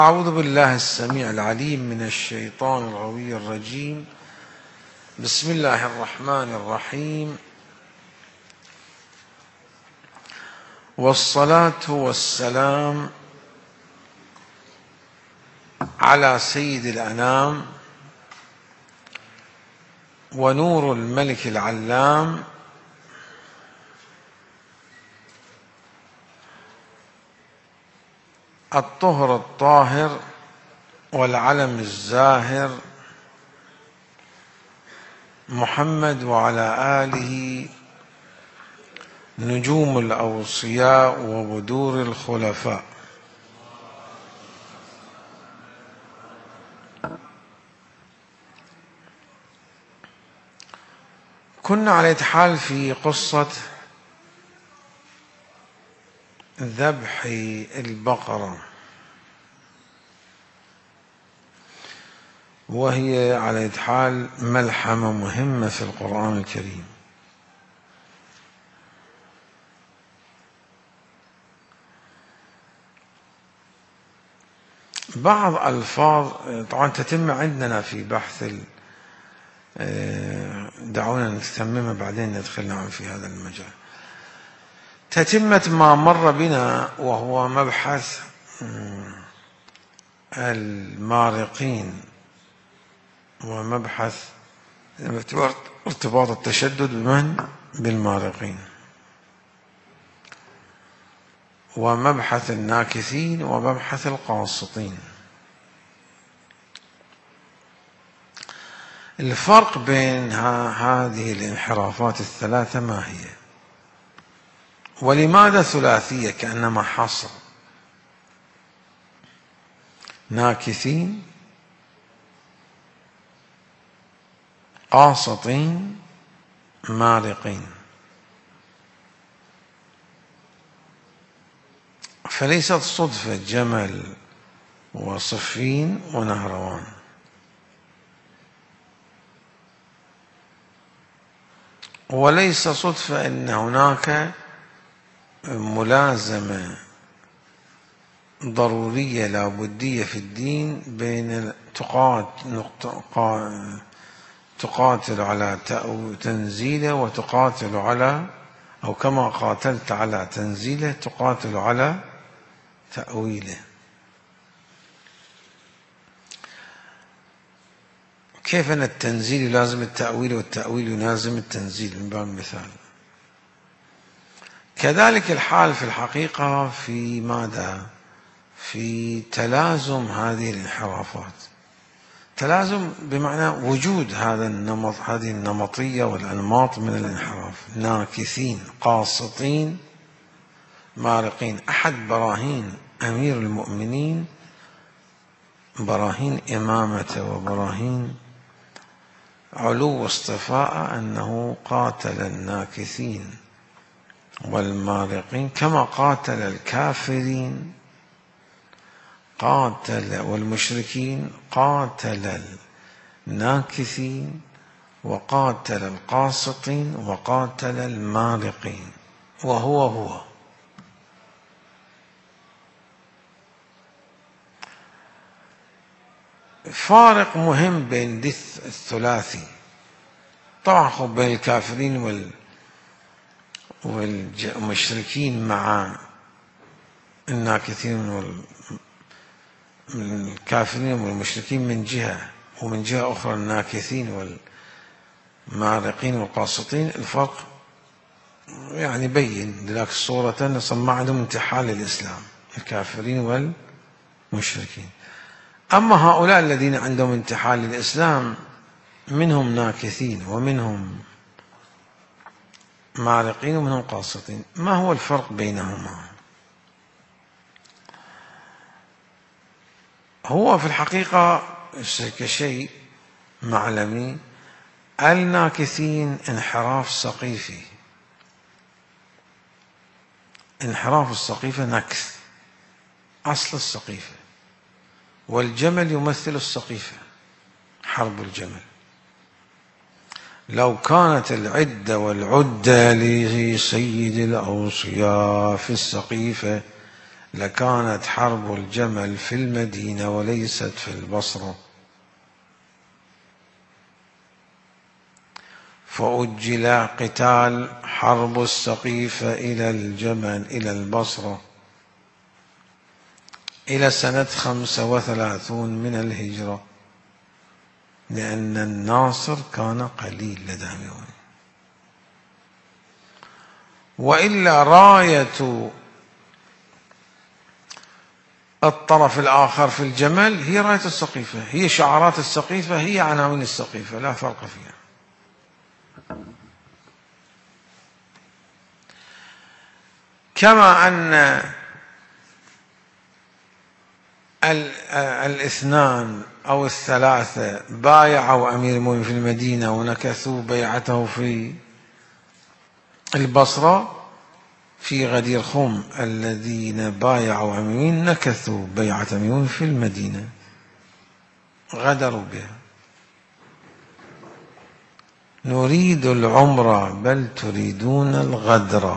أعوذ بالله السميع العليم من الشيطان الغوي الرجيم. بسم الله الرحمن الرحيم، والصلاة والسلام على سيد الأنام ونور الملك العلام الطهر الطاهر والعلم الزاهر محمد وعلى آله نجوم الأوصياء وبدور الخلفاء. كنا على إتحال في قصة ذبح البقرة، وهي على إتحال ملحمة مهمة في القرآن الكريم. بعض ألفاظ طبعا تتم عندنا في بحث دعونا نتممها بعدين ندخل في هذا المجال. تتمة ما مر بنا وهو مبحث المارقين ومبحث ارتباط التشدد بمن؟ بالمارقين، ومبحث الناكثين ومبحث القاسطين. الفرق بين هذه الانحرافات الثلاثة ما هي؟ ولماذا ثلاثية كأنما حصر؟ ناكثين، قاسطين، مارقين. فليست صدفة جمل وصفين ونهروان، وليس صدفة أن هناك ملازمة ضرورية لا بدية في الدين بين تقاتل على تنزيله وتقاتل على، أو كما قاتلت على تنزيله تقاتل على تأويله. كيف أن التنزيل يلازم التأويل والتأويل يلازم التنزيل من باب المثال. كذلك الحال في الحقيقة في ماذا؟ في تلازم هذه الانحرافات، تلازم بمعنى وجود هذا النمط، هذه النمطية والأنماط من الانحراف. ناكثين، قاسطين، مارقين. أحد براهين أمير المؤمنين، براهين إمامته وبراهين علو واصطفاء، أنه قاتل الناكثين والمارقين كما قاتل الكافرين، قاتل والمشركين، قاتل الناكثين وقاتل القاسطين وقاتل المارقين. وهو فارق مهم بين الثلاثي. طبعا بين الكافرين والمشركين مع الناكثين الكافرين والمشركين من جهة، ومن جهة أخرى الناكثين والمارقين والقاسطين. الفرق يعني بين لك الصورة نصنع عندهم انتحال للإسلام، الكافرين والمشركين. أما هؤلاء الذين عندهم انتحال للإسلام منهم ناكثين ومنهم مارقين ومنهم قاسطين. ما هو الفرق بينهما؟ هو في الحقيقة كشيء معلمي، الناكثين انحراف سقيفي. انحراف السقيفة نكث، أصل السقيفة، والجمل يمثل السقيفة، حرب الجمل. لو كانت العدة والعدة لسيد الأوصياء في السقيفة لكانت حرب الجمل في المدينة وليست في البصرة، فأجل قتال حرب السقيفة إلى الجمل إلى البصرة إلى سنة 35 من الهجرة، لأن الناصر كان قليل لدامهم. وإلا راية الطرف الآخر في الجمل هي راية السقيفة، هي شعارات السقيفة، هي عناوين السقيفة، لا فرق فيها. كما أن الاثنان أو الثلاثة بايعوا أمير المؤمنين في المدينة ونكثوا بيعته في البصرة، في غدير خم الذين بايعوا أمير المؤمنين نكثوا بيعة أمير المؤمنين في المدينة، غدروا بها. نريد العمرة بل تريدون الغدر،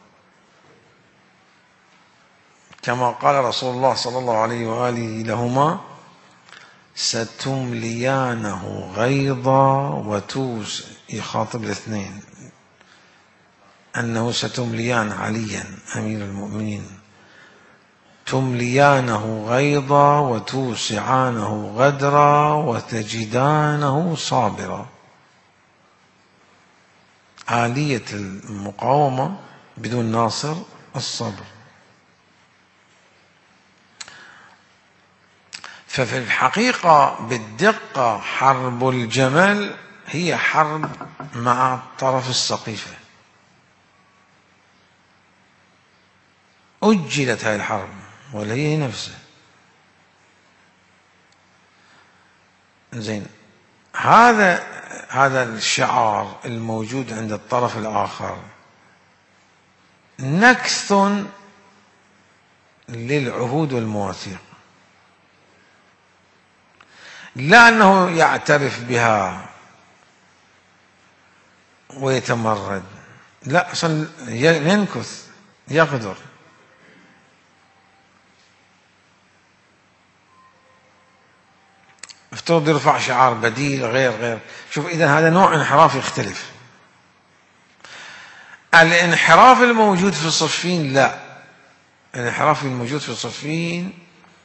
كما قال رسول الله صلى الله عليه وآله لهما: ستمليانه غيظا يخاطب الاثنين أنه ستمليان عليا أمير المؤمنين، تمليانه غيظا وتوسعانه غدرا وتجدانه صابرا. آلية المقاومة بدون ناصر الصبر. ففي الحقيقة بالدقة حرب الجمل هي حرب مع طرف السقيفة، أجلت هذه الحرب ولا هي نفسها. زين، هذا الشعار الموجود عند الطرف الآخر نكث للعهود والمواثيق، لا أنه يعترف بها ويتمرد، لا، أصلا ينكث يغدر. افترض يرفع شعار بديل غير. شوف، إذا هذا نوع انحراف يختلف. الانحراف الموجود في صفين، لا، الانحراف الموجود في صفين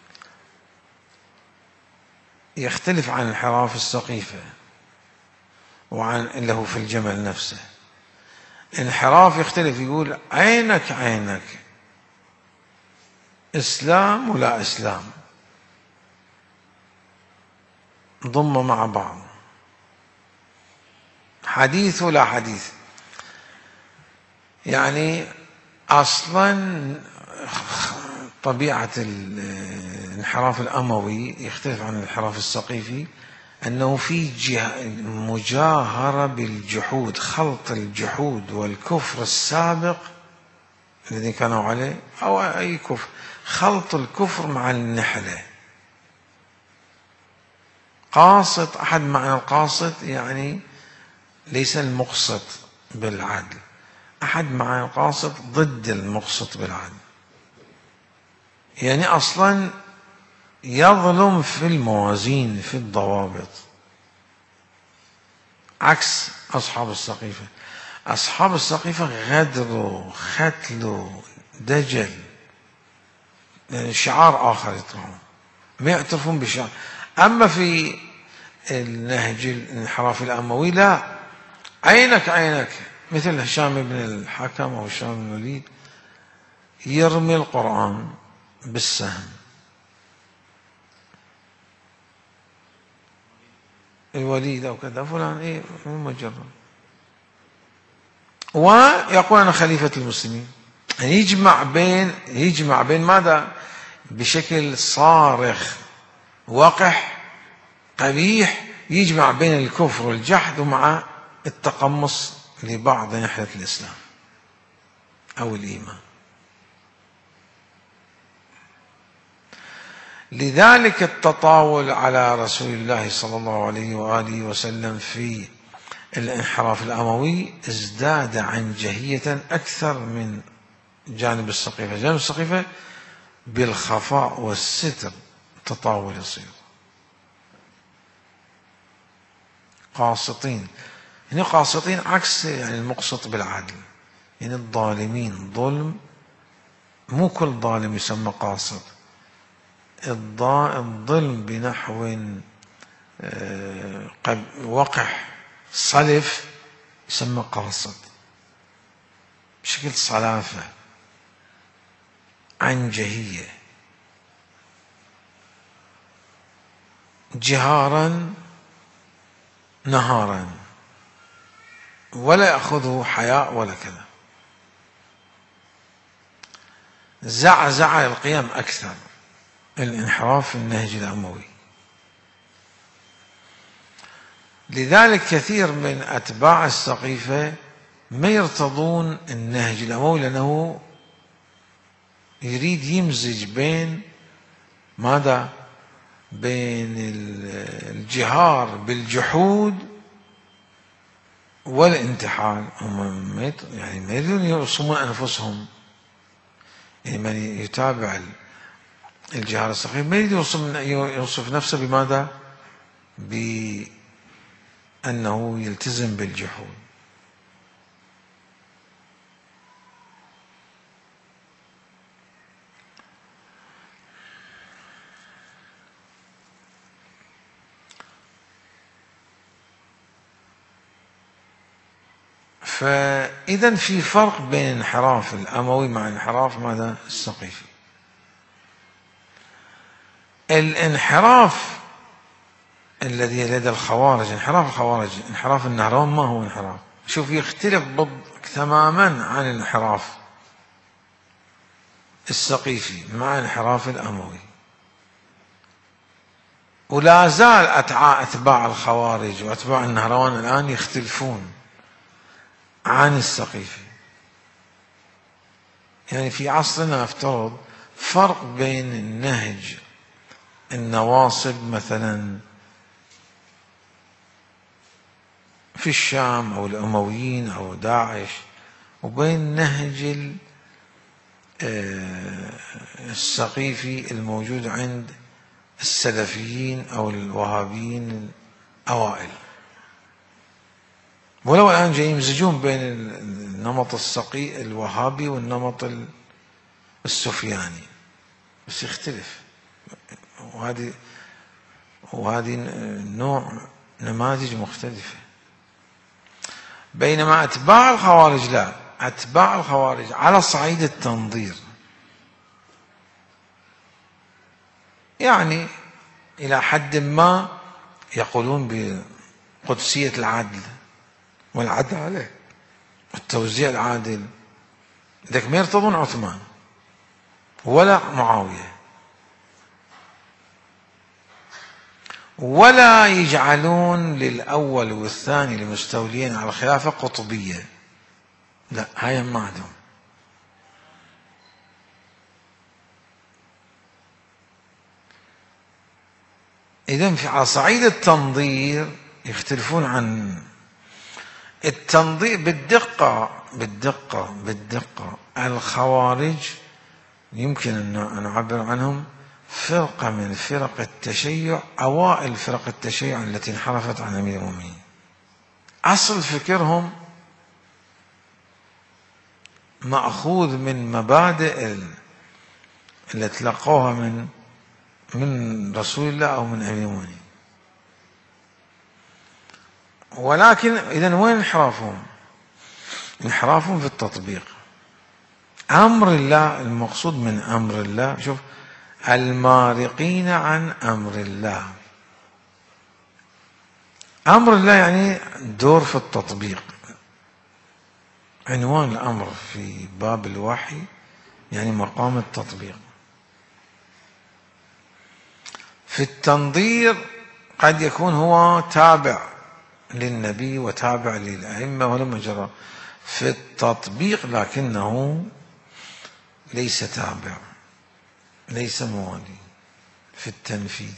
يختلف عن انحراف السقيفة وعن اللي هو في الجمل نفسه. انحراف يختلف، يقول عينك إسلام ولا إسلام، ضم مع بعض، حديث ولا حديث. يعني أصلا طبيعة الانحراف الأموي يختلف عن الانحراف السقيفي، أنه في مجاهرة بالجحود، خلط الجحود والكفر السابق الذي كانوا عليه أو أي كفر، خلط الكفر مع النحلة. قاسط، أحد معنى القاسط يعني ليس المقسط بالعدل، أحد معنى القاسط ضد المقسط بالعدل، يعني أصلا يظلم في الموازين في الضوابط، عكس أصحاب السقيفة. أصحاب السقيفة غدروا، ختلوا، دجل، يعني شعار آخر يطلعون، ما يعترفون بشعار. أما في النهج الانحراف الأموي لا، عينك، مثل هشام بن الحكم أو هشام بن الوليد يرمي القرآن بالسهم، الوليد أو كذا فلان مجرد، ويقول أنا خليفة المسلمين. يعني يجمع بين ماذا؟ بشكل صارخ وقح قبيح، يجمع بين الكفر والجحد ومع التقمص لبعض ناحية الإسلام أو الإيمان. لذلك التطاول على رسول الله صلى الله عليه وآله وسلم في الانحراف الأموي ازداد عنجهية أكثر من جانب السقيفة. جانب السقيفة بالخفاء والستر تطاول يصير. قاسطين، يعني قاسطين عكس يعني المقسط بالعدل، يعني الظالمين ظلم، مو كل ظالم يسمى قاسط. الظلم بنحو وقح صلف يسمى قاسط، بشكل صلافة عنجهية، جهارا نهارا، ولا يأخذه حياء ولا كذا. زعزع القيم أكثر، الانحراف في النهج الأموي. لذلك كثير من أتباع السقيفة ما يرتضون النهج الأموي، لأنه يريد يمزج بين ماذا؟ بين الجهار بالجحود والانتحال. هم يعني ما يريدون يرسمون أنفسهم، يعني من يتابع الجهار السقيف ما يريد يوصف نفسه بماذا؟ بأنه يلتزم بالجحود. فإذا في فرق بين انحراف الأموي مع انحراف ماذا؟ السقيفي. الانحراف الذي لدى الخوارج، انحراف الخوارج، انحراف النهروان، ما هو انحراف؟ شوف، يختلف تماما عن الانحراف السقيفي مع انحراف الأموي. ولا زال أتباع الخوارج وأتباع النهروان الآن يختلفون عن السقيفي. يعني في عصرنا افترض فرق بين النهج النواصب مثلا في الشام أو الأمويين أو داعش، وبين نهج السقيفي الموجود عند السلفيين أو الوهابيين الأوائل. ولو الآن جاي يمزجون بين النمط الوهابي والنمط السفياني، بس يختلف. وهذه نماذج مختلفة. بينما أتباع الخوارج لا، أتباع الخوارج على صعيد التنظير، يعني إلى حد ما يقولون بقدسية العدل والعدالة والتوزيع العادل. لذلك ما يرتضون عثمان ولا معاوية، ولا يجعلون للأول والثاني المستولين على الخلافة قطبية، لا، هاي ما عندهم. إذن على صعيد التنظير يختلفون عن التنظير بالدقة. الخوارج يمكن أن نعبر عنهم فرقة من فرق التشيع، أوائل فرق التشيع التي انحرفت عن أمير المؤمنين. أصل فكرهم مأخوذ من مبادئ التي تلقوها من رسول الله أو من أمير المؤمنين. ولكن إذن وين انحرافهم؟ انحرافهم في التطبيق. أمر الله، المقصود من أمر الله، شوف، المارقين عن أمر الله. أمر الله يعني دور في التطبيق. عنوان الأمر في باب الوحي يعني مقام التطبيق. في التنظير قد يكون هو تابع للنبي وتابع للأئمة ولما جرى. في التطبيق لكنه ليس تابع، ليس موالي في التنفيذ.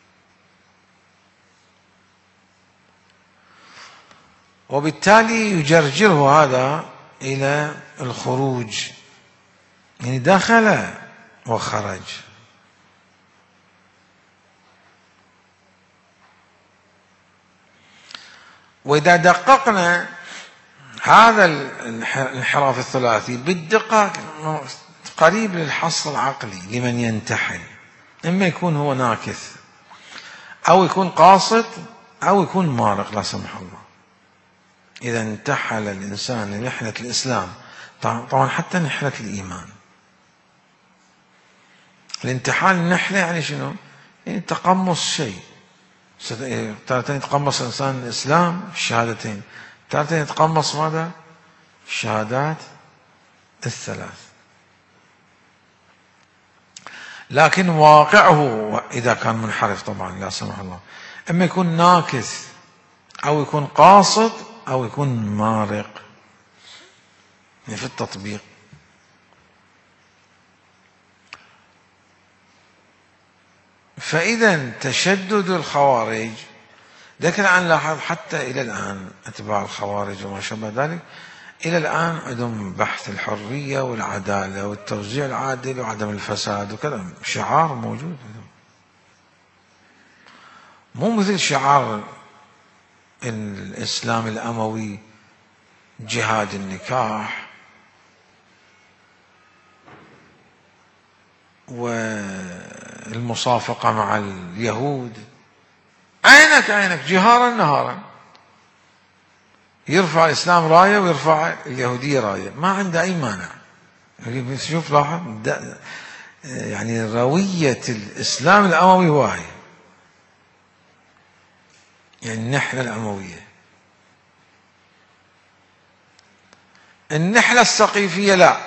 وبالتالي يجرجره هذا إلى الخروج، يعني دخل وخرج. وإذا دققنا هذا الانحراف الثلاثي بالدقة قريب للحصر العقلي لمن ينتحل، إما يكون هو ناكث أو يكون قاصد أو يكون مارق لا سمح الله. إذا انتحل الإنسان لنحلة الإسلام، طبعا حتى نحلة الإيمان، الانتحال النحلة يعني شنو؟ يعني تقمص شيء، تارة يتقمص الإنسان الإسلام الشهادتين، تارة يتقمص ماذا؟ الشهادات الثلاث. لكن واقعه إذا كان منحرف طبعا لا سمح الله، إما يكون ناكث أو يكون قاصد أو يكون مارق يعني في التطبيق. فإذا تشدد الخوارج، لكن الآن لاحظ حتى إلى الآن أتباع الخوارج وما شابه ذلك إلى الآن عندهم بحث الحرية والعدالة والتوزيع العادل وعدم الفساد وكذا، شعار موجود، مو مثل شعار الإسلام الأموي جهاد النكاح والمصافقة مع اليهود، عينك جهارا نهارا، يرفع الإسلام راية ويرفع اليهودية راية، ما عنده أي مانع. شوف لاحظ يعني روية الإسلام الأموي واهي، يعني النحلة الأموية. النحلة السقيفية لا،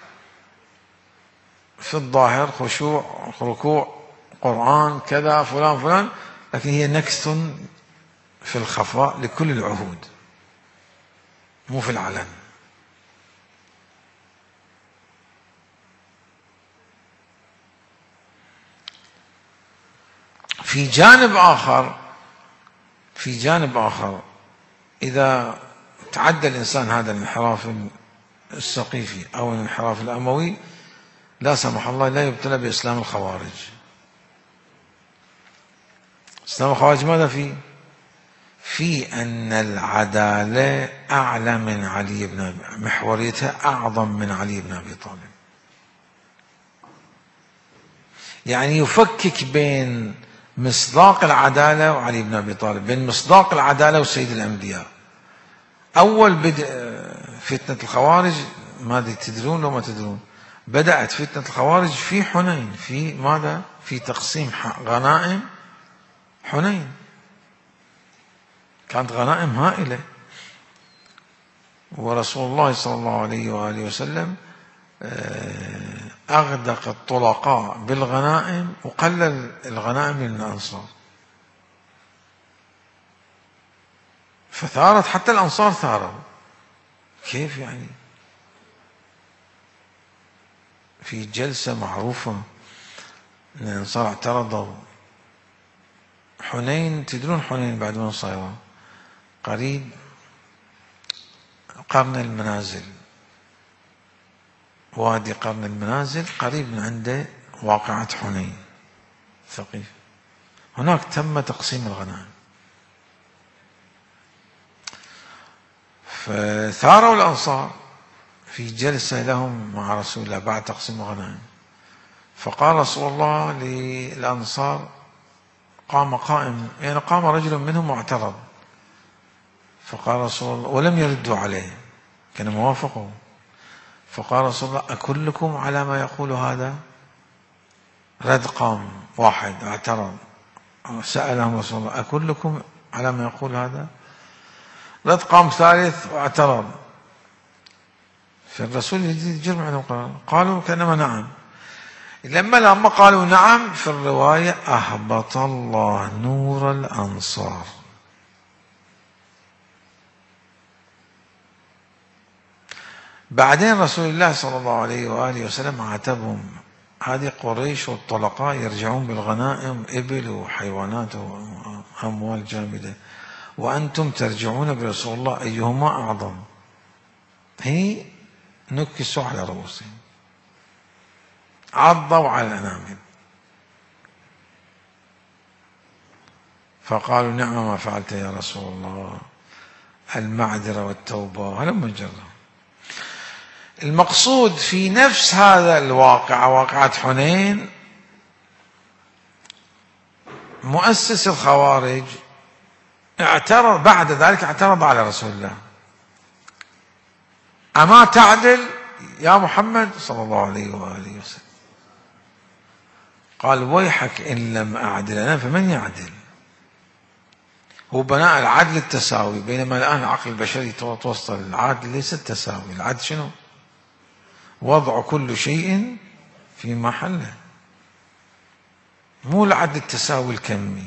في الظاهر خشوع ركوع قرآن كذا فلان، لكن هي نكث في الخفاء لكل العهود، مو في العلن. في جانب آخر إذا تعدى الإنسان هذا الانحراف السقيفي أو الانحراف الأموي لا سمح الله لا يبتلى بإسلام الخوارج. إسلام الخوارج ماذا فيه؟ في أن العدالة أعلى من علي بن أبي، محوريتها أعظم من علي بن أبي طالب، يعني يفكك بين مصداق العدالة وعلي بن أبي طالب، بين مصداق العدالة وسيد الأنبياء. أول بدء فتنة الخوارج، ما تدرون لو ما تدرون، بدأت فتنة الخوارج في حنين، في ماذا؟ في تقسيم غنائم حنين، كانت غنائم هائلة، ورسول الله صلى الله عليه وآله وسلم أغدق الطلقاء بالغنائم وقلل الغنائم من الأنصار، فثارت حتى الأنصار ثاروا. كيف يعني؟ في جلسة معروفة أن الأنصار اعترضوا حنين، تدرون حنين بعد من صايرة؟ قريب قرن المنازل، وادي قرن المنازل قريب من عنده واقعة حنين ثقيف، هناك تم تقسيم الغنائم، فثاروا الأنصار في جلسة لهم مع رسول الله بعد تقسيم الغنائم، فقال رسول الله للأنصار، قام رجل منهم واعترض، فقال رسول الله ولم يردوا عليه، كان موافقه، فقال رسول الله أكلكم على ما يقول هذا؟ رد قام واحد اعترض، سألهم رسول الله أكلكم على ما يقول هذا؟ رد قام ثالث واعترض، فالرسول يجد جرم عندهم، قالوا كأنما نعم. لما قالوا نعم في الرواية أهبط الله نور الأنصار. بعدين رسول الله صلى الله عليه وآله وسلم عاتبهم، هذه قريش والطلقاء يرجعون بالغنائم إبل وحيوانات وأموال جامدة، وأنتم ترجعون برسول الله، أيهما أعظم؟ هي نكسوا على رؤوسهم. عضوا على الأنامل. فقالوا نعم ما فعلت يا رسول الله، المعذرة والتوبة هلم جرا. المقصود في نفس هذا الواقع، واقعة حنين، مؤسس الخوارج اعترض بعد ذلك، اعترض على رسول الله: أما تعدل يا محمد صلى الله عليه وآله وسلم؟ قال: ويحك إن لم أعدل أنا فمن يعدل؟ هو بناء العدل التساوي، بينما الآن العقل البشري توصل العدل ليس التساوي. العدل شنو؟ وضع كل شيء في محله، مو العدل التساوي الكمي.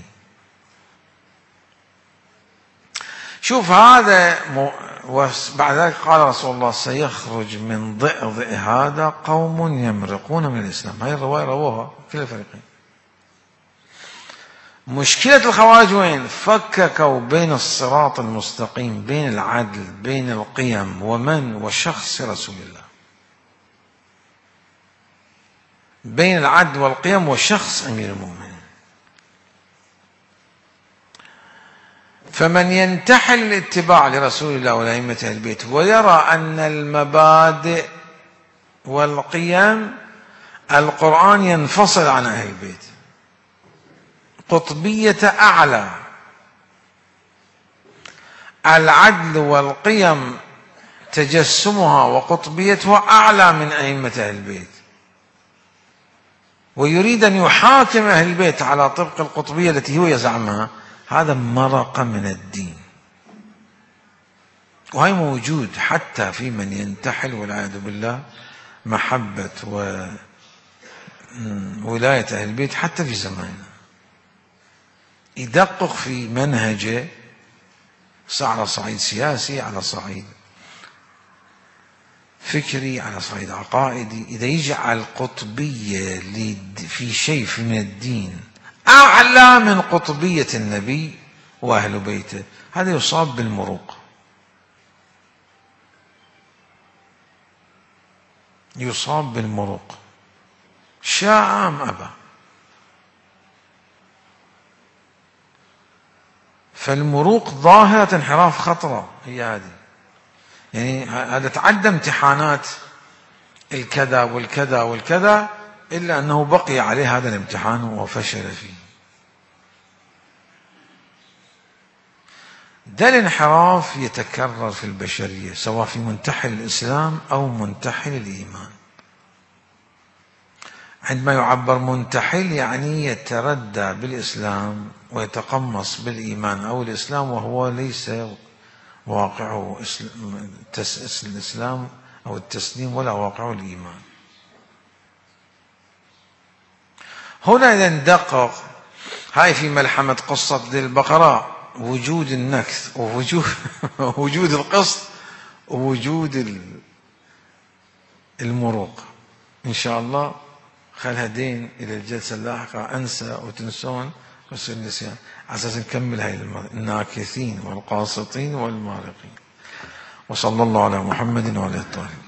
شوف هذا وبعد ذلك قال رسول الله: سيخرج من ضئضئ هذا قوم يمرقون من الإسلام. هاي الرواية رووها كل الفريقين. مشكلة الخوارج وين؟ فككوا بين الصراط المستقيم، بين العدل، بين القيم، ومن وشخص رسول الله، بين العدل والقيم وشخص أمير المؤمنين. فمن ينتحل الاتباع لرسول الله ولأئمة أهل البيت ويرى أن المبادئ والقيم القرآن ينفصل عن أهل البيت، قطبية أعلى، العدل والقيم تجسمها وقطبيتها أعلى من أئمة أهل البيت، ويريد أن يحاكم أهل البيت على طبق القطبية التي هو يزعمها، هذا مرق من الدين. وهي موجود حتى في من ينتحل والعياذ بالله محبة وولاية أهل البيت حتى في زماننا، يدقق في منهجه على صعيد سياسي، على صعيد فكري، على صعيد عقائدي. إذا يجعل قطبية في شيء من الدين أعلى من قطبية النبي وأهل بيته، هذا يصاب بالمروق، يصاب بالمروق شاء أم أبى. فالمروق ظاهرة انحراف خطرة هي هذه، يعني هذا تعدى امتحانات الكذا والكذا والكذا، إلا أنه بقي عليه هذا الامتحان وفشل فيه. ده الانحراف يتكرر في البشرية، سواء في منتحل الإسلام أو منتحل الإيمان. عندما يعبر منتحل يعني يتردى بالإسلام ويتقمص بالإيمان أو الإسلام وهو ليس واقعه الإسلام أو التسليم ولا واقعه الإيمان. هنا إذا ندقق، هاي في ملحمة قصة ذي البقرة، وجود النكث ووجود القسط ووجود المروق. إن شاء الله خلها دين إلى الجلسة اللاحقة، أنسى وتنسون ويصير نسيان، على أساس نكمل هاي الناكثين والقاسطين والمارقين. وصلى الله على محمد وعلى آله الطاهرين.